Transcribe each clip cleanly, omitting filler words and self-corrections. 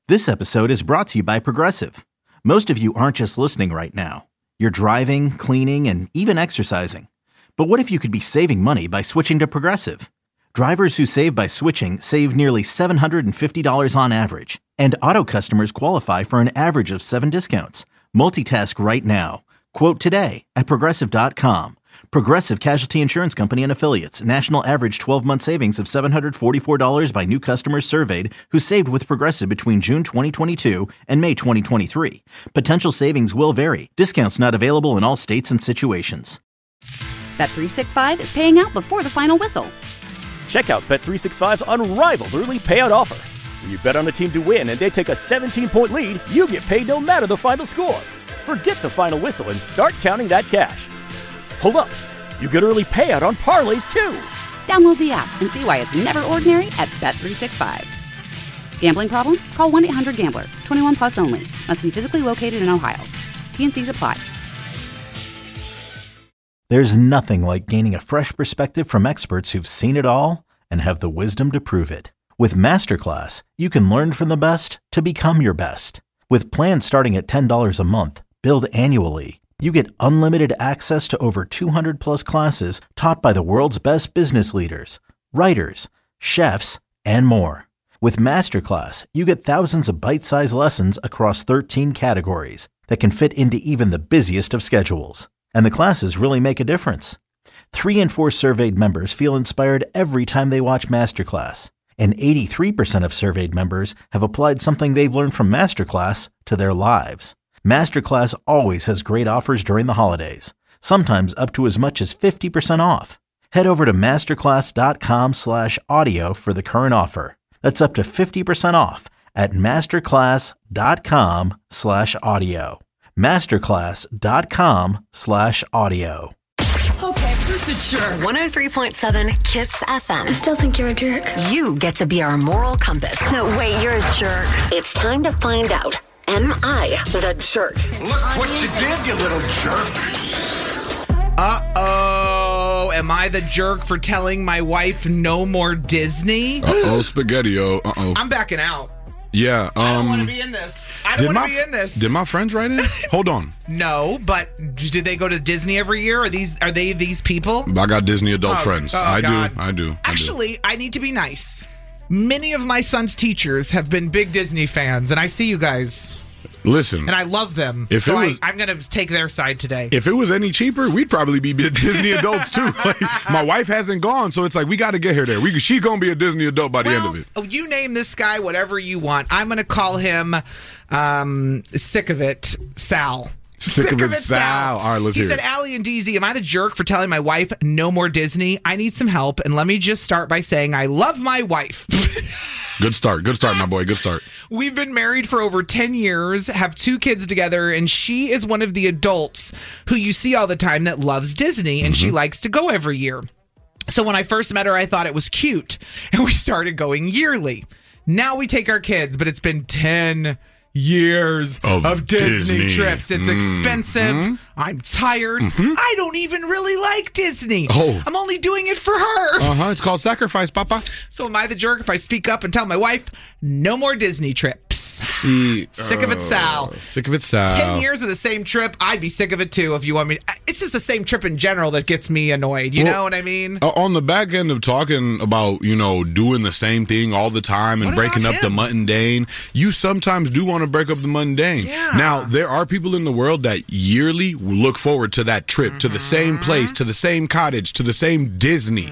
This episode is brought to you by Progressive. Most of you aren't just listening right now. You're driving, cleaning, and even exercising. But what if you could be saving money by switching to Progressive? Drivers who save by switching save nearly $750 on average. And auto customers qualify for an average of 7 discounts. Multitask right now. Quote today at Progressive.com. Progressive Casualty Insurance Company and Affiliates. National average 12-month savings of $744 by new customers surveyed who saved with Progressive between June 2022 and May 2023. Potential savings will vary. Discounts not available in all states and situations. Bet365 is paying out before the final whistle. Check out Bet365's unrivaled early payout offer. When you bet on a team to win and they take a 17-point lead, you get paid no matter the final score. Forget the final whistle and start counting that cash. Hold up. You get early payout on parlays, too. Download the app and see why it's never ordinary at Bet365. Gambling problem? Call 1-800-GAMBLER. 21 plus only. Must be physically located in Ohio. T&Cs apply. There's nothing like gaining a fresh perspective from experts who've seen it all and have the wisdom to prove it. With Masterclass, you can learn from the best to become your best. With plans starting at $10 a month, billed annually, you get unlimited access to over 200 plus classes taught by the world's best business leaders, writers, chefs, and more. With Masterclass, you get thousands of bite-sized lessons across 13 categories that can fit into even the busiest of schedules. And the classes really make a difference. 3 in 4 surveyed members feel inspired every time they watch Masterclass. And 83% of surveyed members have applied something they've learned from Masterclass to their lives. Masterclass always has great offers during the holidays, sometimes up to as much as 50% off. Head over to masterclass.com/audio for the current offer. That's up to 50% off at masterclass.com/audio. masterclass.com/audio. Okay, who's the jerk? 103.7 KISS FM. I still think you're a jerk. You get to be our moral compass. No, wait, you're a jerk. It's time to find out. Am I the jerk? Look what you did, you little jerk. Uh-oh. Am I the jerk for telling my wife no more Disney? Uh-oh, spaghetti-o. Uh-oh. I'm backing out. Yeah. I don't want to be in this. I don't want to be in this. Did my friends write in? Hold on. No, but do they go to Disney every year? Are they these people? I got Disney adult friends. I do. Actually, I need to be nice. Many of my son's teachers have been big Disney fans, and I see you guys. Listen. And I love them. I'm going to take their side today. If it was any cheaper, we'd probably be Disney adults, too. Like, my wife hasn't gone, so it's like, we got to get her there. She's going to be a Disney adult by the end of it. You name this guy whatever you want. I'm going to call him Sick of It Sal. Sick of it, Sal. All right, let's hear it. He said, Allie and DZ, am I the jerk for telling my wife no more Disney? I need some help, and let me just start by saying I love my wife. Good start, my boy. Good start. We've been married for over 10 years, have 2 kids together, and she is one of the adults who you see all the time that loves Disney, and she likes to go every year. So when I first met her, I thought it was cute, and we started going yearly. Now we take our kids, but it's been 10 years of Disney trips. It's expensive. I'm tired. I don't even really like Disney. I'm only doing it for her. It's called sacrifice, Papa. So am I the jerk if I speak up and tell my wife, no more Disney trips? Sick of it, Sal. Sick of it, Sal. 10 years of the same trip. I'd be sick of it, too, if you want me. It's just the same trip in general that gets me annoyed. You know what I mean? On the back end of talking about, doing the same thing all the time and breaking up the mundane, you sometimes do want to break up the mundane. Yeah. Now, there are people in the world that yearly look forward to that trip, to the same place, to the same cottage, to the same Disney.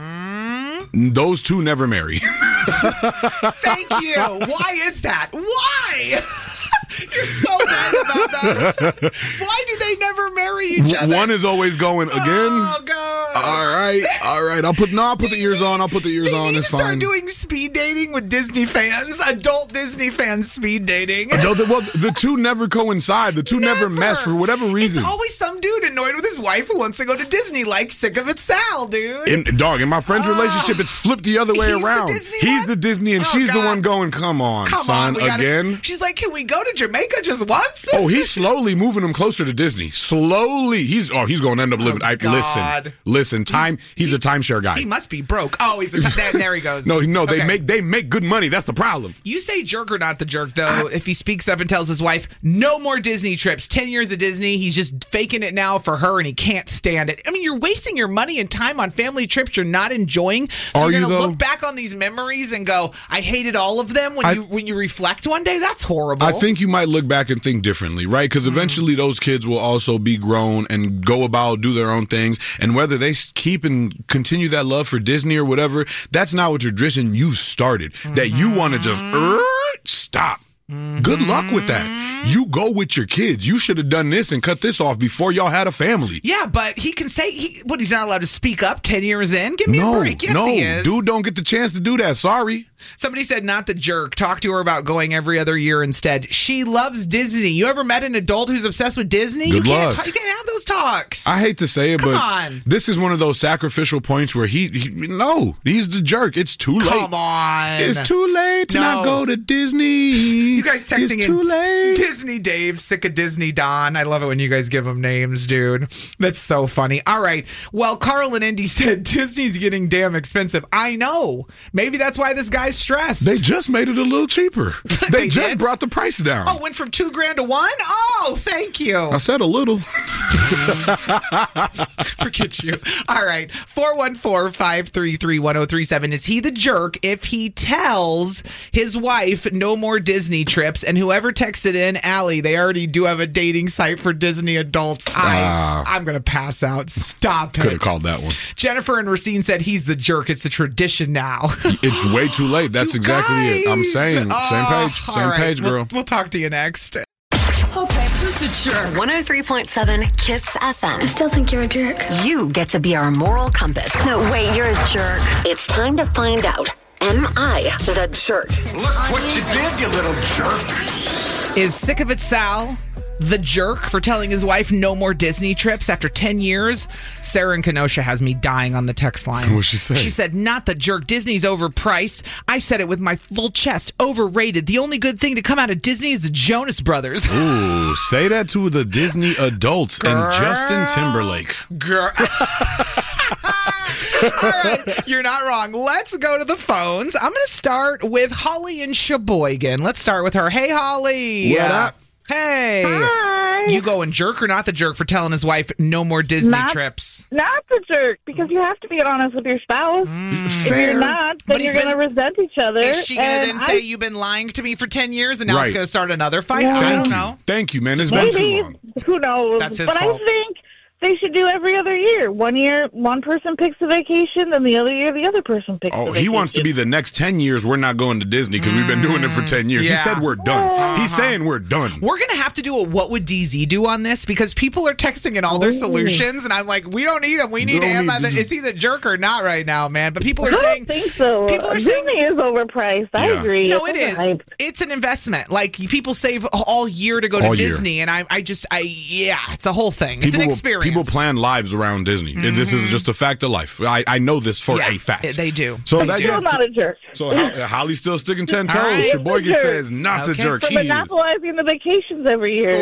Those two never marry. Thank you. Why is that? Why? You're so right about that. Why do they never marry each other? One is always going again. Oh God. All right. I'll put the ears on. They need to start doing speed dating with Disney fans. Adult Disney fans speed dating. Well, the two never coincide. The two never mesh for whatever reason. It's always some dude annoyed with his wife who wants to go to Disney, like Sick of It Sal, dude. In my friend's relationship, it's flipped the other way around. He's the Disney and she's the one going, come on, son, again. She's like, can we go to Japan? Jamaica just once? Oh, he's slowly moving them closer to Disney. Slowly. He's going to end up living. God. Listen. He's a timeshare guy. He must be broke. Oh, he's there he goes. No, Okay. they make good money. That's the problem. You say jerk or not the jerk, though, if he speaks up and tells his wife, no more Disney trips. 10 years of Disney. He's just faking it now for her, and he can't stand it. I mean, you're wasting your money and time on family trips you're not enjoying. So Are you're going you, to though? look back on these memories and go, I hated all of them when you reflect one day? That's horrible. I think you might look back and think differently, right? Because eventually those kids will also be grown and go about, do their own things. And whether they keep and continue that love for Disney or whatever, that's not what tradition you started. That you want to just stop. Good luck with that. You go with your kids. You should have done this and cut this off before y'all had a family. Yeah, but he can say, he's not allowed to speak up 10 years in? Give me a break. Yes, he is. Dude don't get the chance to do that. Sorry. Somebody said, not the jerk. Talk to her about going every other year instead. She loves Disney. You ever met an adult who's obsessed with Disney? Good luck. You can't have those talks. I hate to say it, Come but on. this is one of those sacrificial points where he's the jerk. It's too late. Come on. It's too late to not go to Disney. You guys texting It's too late. Disney Dave, sick of Disney Don. I love it when you guys give them names, dude. That's so funny. All right. Well, Carl and Indy said Disney's getting damn expensive. I know. Maybe that's why this guy's stressed. They just made it a little cheaper. They just did? brought the price down. Oh, went from $2,000 to $1,000? Oh, thank you. I said a little. Forget you. All right. 414-533-1037. Is he the jerk if he tells his wife no more Disney trips? And whoever texted in, Allie, they already do have a dating site for Disney adults. I'm going to pass out. Stop it. Could have called that one. Jennifer and Racine said he's the jerk. It's a tradition now. It's way too late. That's exactly it. I'm saying. Same page. Same page, girl. We'll talk to you next. Okay, who's the jerk? 103.7 KISS FM. I still think you're a jerk. You get to be our moral compass. No, wait, you're a jerk. It's time to find out. Am I the jerk? Look what you did, you little jerk. Is Sick of It Sal the jerk for telling his wife no more Disney trips after 10 years? Sarah in Kenosha has me dying on the text line. What'd she say? She said, not the jerk. Disney's overpriced. I said it with my full chest. Overrated. The only good thing to come out of Disney is the Jonas Brothers. Ooh, say that to the Disney adults and Justin Timberlake. Girl. All right, you're not wrong. Let's go to the phones. I'm going to start with Holly in Sheboygan. Let's start with her. Hey, Holly. What up? Hey. Hi. You going jerk or not the jerk for telling his wife no more Disney trips? Not the jerk, because you have to be honest with your spouse. If you're not, then you're going to resent each other. Is she going to then say, you've been lying to me for 10 years and now it's going to start another fight? Yeah. I don't know. Thank you, man. It's been too Maybe. long. Who knows? That's his but fault. I think they should do every other year. 1 year, one person picks a vacation, then the other year, the other person picks a Oh, vacation. he wants to be the next 10 years. We're not going to Disney because we've been doing it for 10 years. Yeah. He said we're done. He's saying we're done. We're going to have to do a what would DZ do on this because people are texting in all their solutions and I'm like, we don't need him. We need him. Is he the jerk or not right now, man? But people are saying. I don't think so. People are saying. Disney is overpriced. I agree. No, it It's is. overhyped. It's an investment. Like people save all year to go to All year. Disney, and it's a whole thing. It's an experience. People plan lives around Disney. This is just a fact of life. I know this for a fact. They do. So I'm still not a jerk. So Holly's still sticking 10 toes. All right. Sheboygan Jerk. says not the jerk. For He is. monopolizing the vacations every year.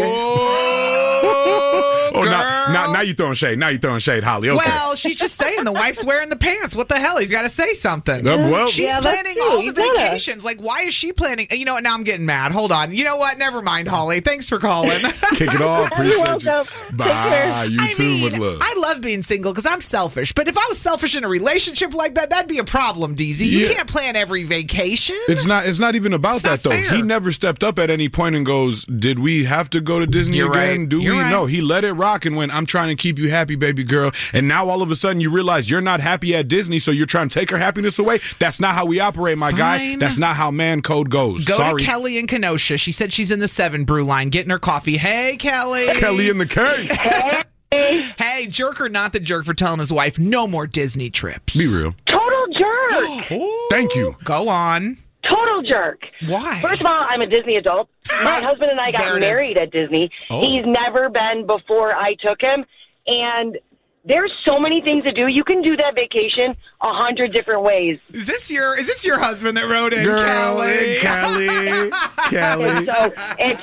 Oh, now you're throwing shade. Now you're throwing shade, Holly. Okay. Well, she's just saying the wife's wearing the pants. What the hell? He's got to say something. Well, She's Yeah, that's planning true. all the You gotta. vacations. Like, why is she planning? You know what? Now I'm getting mad. Hold on. You know what? Never mind, Holly. Thanks for calling. kick it off. You're Appreciate you. welcome. Take Bye. care. You too with love. I love being single because I'm selfish. But if I was selfish in a relationship like that, that'd be a problem, DZ. You Yeah. can't plan every vacation. It's not even about It's that not though. fair. He never stepped up at any point and goes, "Did we have to go to Disney You're again? right. Do You're we?" right. No, he let it rock and went, "I'm trying to keep you happy, baby girl." And now all of a sudden you realize you're not happy at Disney, so you're trying to take her happiness away. That's not how we operate, my guy. Fine. That's not how man code goes. Go Sorry. to Kelly in Kenosha. She said she's in the 7 brew line getting her coffee. Hey, Kelly. Kelly in the K. Hey, jerk or not the jerk for telling his wife no more Disney trips? Be real. Total jerk. Thank you. Go on. Total jerk. Why? First of all, I'm a Disney adult. My husband and I There got it married at Disney. Oh. He's never been before I took him. And there's so many things to do. You can do that vacation 100 different ways. Is this your husband that wrote in, Girl, Kelly? Kelly. And so it's not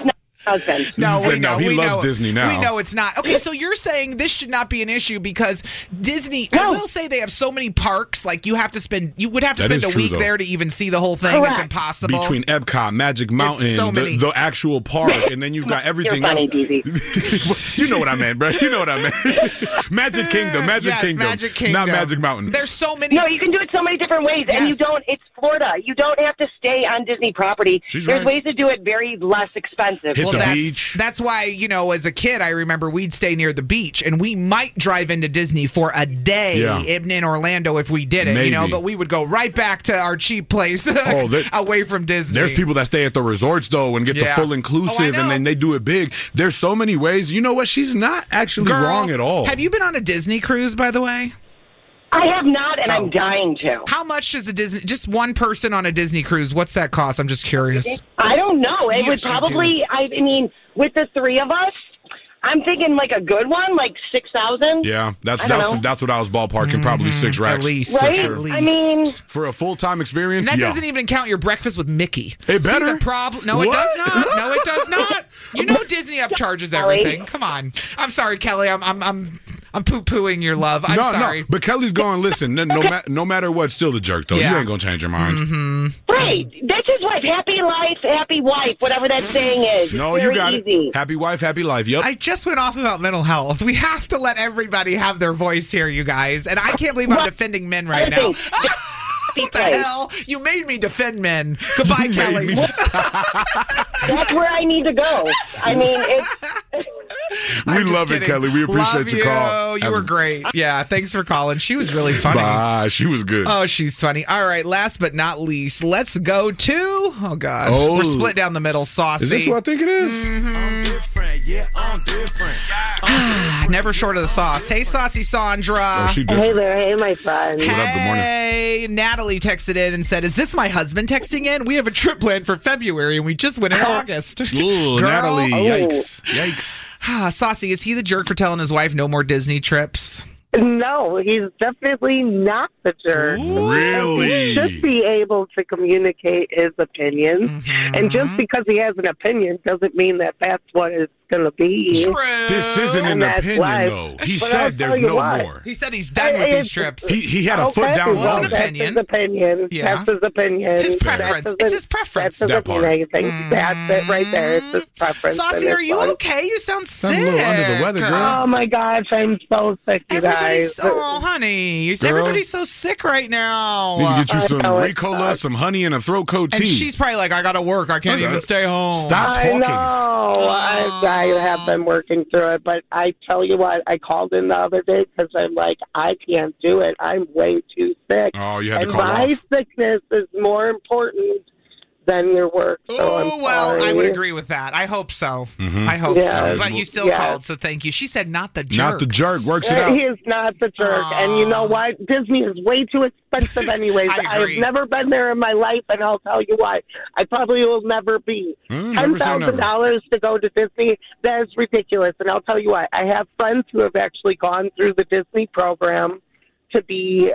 husband. No, He we said know. no, he we loves know, Disney now. We know it's not. Okay, so you're saying this should not be an issue because Disney, I will say they have so many parks, like you would have to spend That is a true, week though. there to even see the whole thing. Correct. It's impossible. Between Epcot, Magic Mountain, so many. the actual park, and then you've got everything You're funny, else. You know what I meant, bro. You know what I meant. Magic Kingdom, Yes, Kingdom. Magic Kingdom. Not Magic Mountain. There's so many. No, you can do it so many different ways, and you Yes. don't. It's Florida. You don't have to stay on Disney property. She's There's right. ways to do it very less expensive. Hit the that's, beach. That's why, as a kid, I remember we'd stay near the beach and we might drive into Disney for a day Yeah. in Orlando if we did it, Maybe. but we would go right back to our cheap place away from Disney. There's people that stay at the resorts, though, and get the Yeah. full inclusive, and then they do it big. There's so many ways. You know what? She's not actually Girl, wrong at all. Have you been on a Disney cruise, by the way? I have not, and I'm dying to. How much does just one person on a Disney cruise, what's that cost? I'm just curious. I don't know. It Yes, would you probably, I mean, with the three of us, I'm thinking like a good one, like 6,000. Yeah, I don't know. that's what I was ballparking. Probably 6 racks. At least. Right? At least. I mean, For a full-time experience, And that yeah. doesn't even count your breakfast with Mickey. It better. See the problem? No, it What? does not. No, it does not. You know Disney upcharges everything. Come on. I'm sorry, Kelly. I'm poo-pooing your love. I'm sorry. No, but Kelly's going, listen, no matter what, still the jerk, though. Yeah. You ain't going to change your mind. right. That's his wife. Happy life, happy wife, whatever that saying is. No, It's you very got easy. it. Happy wife, happy life. Yep. I just went off about mental health. We have to let everybody have their voice here, you guys. And I can't believe I'm defending men right now. What the hell? You made me defend men. Goodbye, Kelly. That's where I need to go. I mean, it's... we I'm just love it, kidding. Kelly. We appreciate Love your call. You were great. Yeah, thanks for calling. She was really funny. Bye. She was good. Oh, she's funny. All right, last but not least, let's go to, oh, God. Oh. We're split down the middle, Saucy. Is this what I think it is? I'm different. Yeah, I'm different. Never short of the sauce. Hey, Saucy Sandra. Oh, she different. Hey there. Hey, my friend. What up? Good morning. Hey, Natalie texted in and said, is this my husband texting in? We have a trip planned for February and we just went in August. Ooh, Girl. Natalie. Oh. Yikes. Saucy, is he the jerk for telling his wife no more Disney trips? No, he's definitely not the jerk. Really? He should be able to communicate his opinions. Mm-hmm. And just because he has an opinion doesn't mean that that's what it's going to be. True. This isn't an And that's opinion, life. though. He But I'll said tell there's you no what. more. He said he's done with these trips. He had a foot Okay, down well, low. It's an that's opinion. his opinion. Yeah. That's his opinion. It's his preference. It's his preference. That's That part. amazing. That's it right there. It's his preference. Saucy, and are it's you fine. okay? You sound Sound sick. a little under the weather, girl. Oh, my gosh. I'm so sick, you Everybody's, guys. oh, honey. Girl. Everybody's so sick right now. Need to get you I some know it Ricola, sucks. some honey, and a throat coat tea. And she's probably like, I got to work. I can't Okay. even stay home. Stop I talking. know. I have been working through it, but I tell you what, I called in the other day because I'm like, I can't do it. I'm way too sick. Oh, you had to And call my off. sickness is more important than your work. So Oh, I'm well, sorry. I would agree with that. I hope so. Mhm. I hope Yeah. so. But you still Yeah. called, so thank you. She said not the jerk. Not the jerk. Works it out. He is not the jerk. And you know what? Disney is way too expensive anyways. I have agree. never been there in my life, and I'll tell you why. I probably will never be. Never say never. $10,000 to go to Disney, that is ridiculous. And I'll tell you why. I have friends who have actually gone through the Disney program to be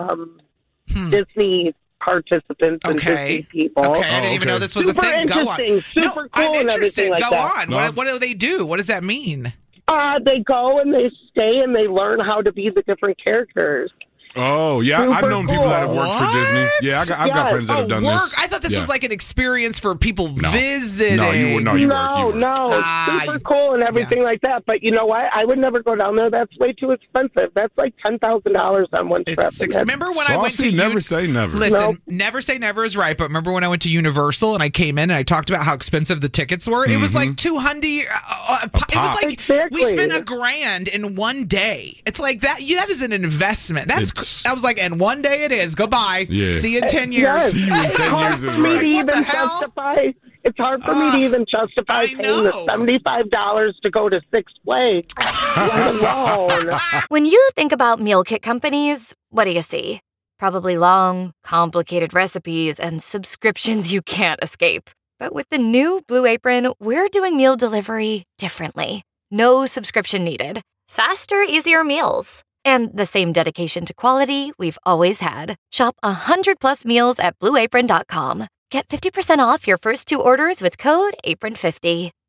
Disney participants and Disney people. Okay, I didn't even know this was Super a thing. Go on. interesting, super cool I'm and interested. everything like Go that. on. No. What do they do? What does that mean? They go and they stay and they learn how to be the different characters. Oh, yeah. I've Super known people that have cool. worked for Disney. Yeah, I've got Yes. friends that have done work? this. I thought this Yeah. was like an experience for people No. visiting. No, you would. No, you weren't. No, super cool and everything like that. But you know what? I would never go down there. That's way too expensive. That's like $10,000 on one trip. It's remember when I went to never say never. Listen, Nope. never say never is right. But remember when I went to Universal and I came in and I talked about how expensive the tickets were? It was like $200. It was like Exactly. we spent $1,000 in one day. It's like that. That is an investment. I was like, and one day it is. Goodbye. Yeah. See you in 10 years. Yes. See you in 10 It's hard years is for me right. to What the even hell? justify. It's hard for me to even justify I paying the know. $75 to go to Six Flags. Let alone. When you think about meal kit companies, what do you see? Probably long, complicated recipes and subscriptions you can't escape. But with the new Blue Apron, we're doing meal delivery differently. No subscription needed. Faster, easier meals. And the same dedication to quality we've always had. Shop 100+ meals at BlueApron.com. Get 50% off your first 2 orders with code APRON50.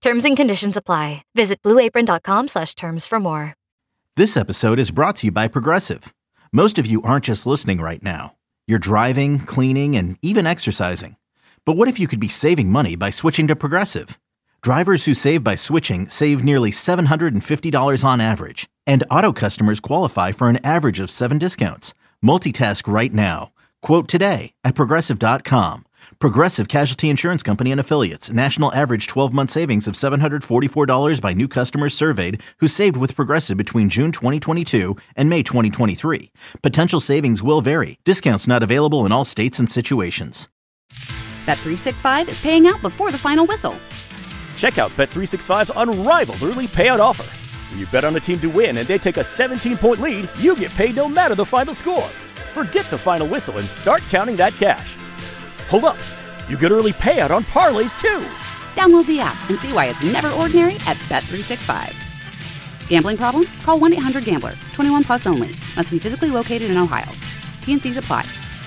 Terms and conditions apply. Visit blueapron.com/terms for more. This episode is brought to you by Progressive. Most of you aren't just listening right now. You're driving, cleaning, and even exercising. But what if you could be saving money by switching to Progressive? Drivers who save by switching save nearly $750 on average. And auto customers qualify for an average of 7 discounts. Multitask right now. Quote today at Progressive.com. Progressive Casualty Insurance Company and Affiliates. National average 12-month savings of $744 by new customers surveyed who saved with Progressive between June 2022 and May 2023. Potential savings will vary. Discounts not available in all states and situations. Bet365 is paying out before the final whistle. Check out Bet365's unrivaled early payout offer. When you bet on a team to win and they take a 17-point lead, you get paid no matter the final score. Forget the final whistle and start counting that cash. Hold up. You get early payout on parlays, too. Download the app and see why it's never ordinary at Bet365. Gambling problem? Call 1-800-GAMBLER. 21 plus only. Must be physically located in Ohio. T&Cs apply.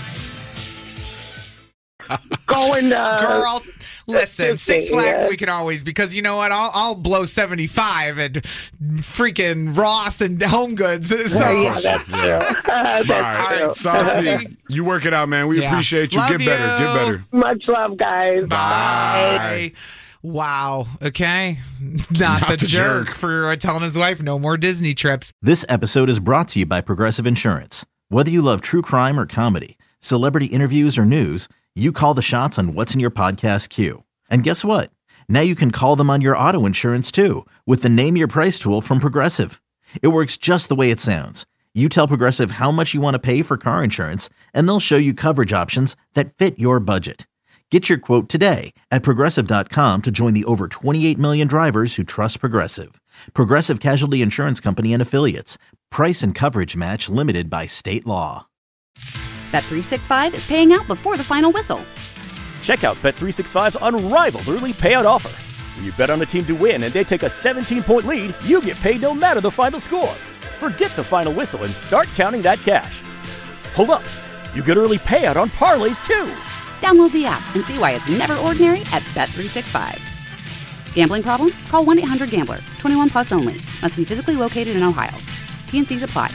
Girl, listen, Six Flags yeah. we can always, because you know what? I'll blow 75 at freaking Ross and Home Goods. So Yeah, that's true. That's All right. true. Saucy, you work it out, man. We Yeah. appreciate you. Love Get better. you. Get better. Much love, guys. Bye. Wow. Okay. Not the jerk for telling his wife no more Disney trips. This episode is brought to you by Progressive Insurance. Whether you love true crime or comedy, celebrity interviews or news, you call the shots on what's in your podcast queue. And guess what? Now you can call them on your auto insurance too with the Name Your Price tool from Progressive. It works just the way it sounds. You tell Progressive how much you want to pay for car insurance, and they'll show you coverage options that fit your budget. Get your quote today at Progressive.com to join the over 28 million drivers who trust Progressive. Progressive Casualty Insurance Company and Affiliates. Price and coverage match limited by state law. Bet365 is paying out before the final whistle. Check out Bet365's unrivaled early payout offer. When you bet on a team to win and they take a 17-point lead, you get paid no matter the final score. Forget the final whistle and start counting that cash. Hold up. You get early payout on parlays, too. Download the app and see why it's never ordinary at Bet365. Gambling problem? Call 1-800-GAMBLER. 21 plus only. Must be physically located in Ohio. T&Cs apply.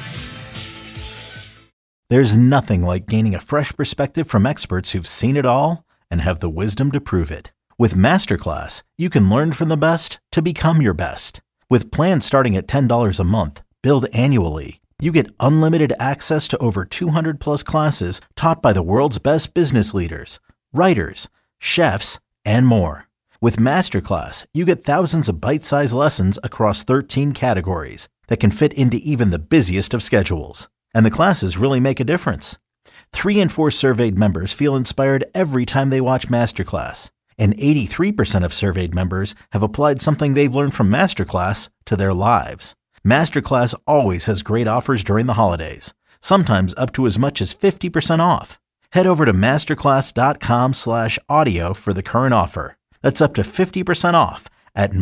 There's nothing like gaining a fresh perspective from experts who've seen it all and have the wisdom to prove it. With Masterclass, you can learn from the best to become your best. With plans starting at $10 a month, billed annually, you get unlimited access to over 200 plus classes taught by the world's best business leaders, writers, chefs, and more. With Masterclass, you get thousands of bite-sized lessons across 13 categories that can fit into even the busiest of schedules. And the classes really make a difference. 3 in 4 surveyed members feel inspired every time they watch Masterclass. And 83% of surveyed members have applied something they've learned from Masterclass to their lives. Masterclass always has great offers during the holidays, sometimes up to as much as 50% off. Head over to masterclass.com/audio for the current offer. That's up to 50% off at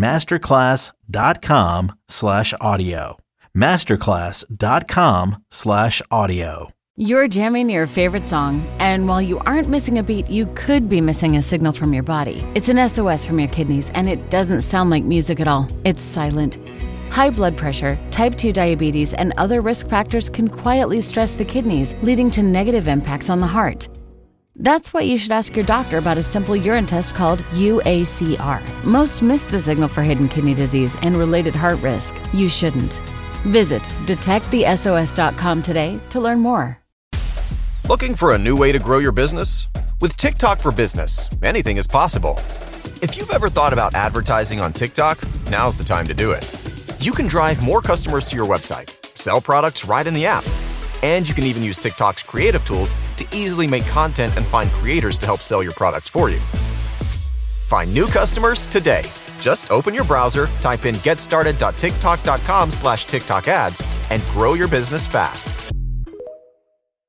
masterclass.com/audio. masterclass.com/audio. You're jamming your favorite song, and while you aren't missing a beat, you could be missing a signal from your body. It's an SOS from your kidneys, and it doesn't sound like music at all. It's silent. High blood pressure, type 2 diabetes, and other risk factors can quietly stress the kidneys, leading to negative impacts on the heart. That's why you should ask your doctor about a simple urine test called UACR. Most miss the signal for hidden kidney disease and related heart risk. You shouldn't. Visit detectthesos.com today to learn more. Looking for a new way to grow your business? With TikTok for Business, anything is possible. If you've ever thought about advertising on TikTok, now's the time to do it. You can drive more customers to your website, sell products right in the app, and you can even use TikTok's creative tools to easily make content and find creators to help sell your products for you. Find new customers today. Just open your browser, type in getstarted.tiktok.com/TikTok ads, and grow your business fast.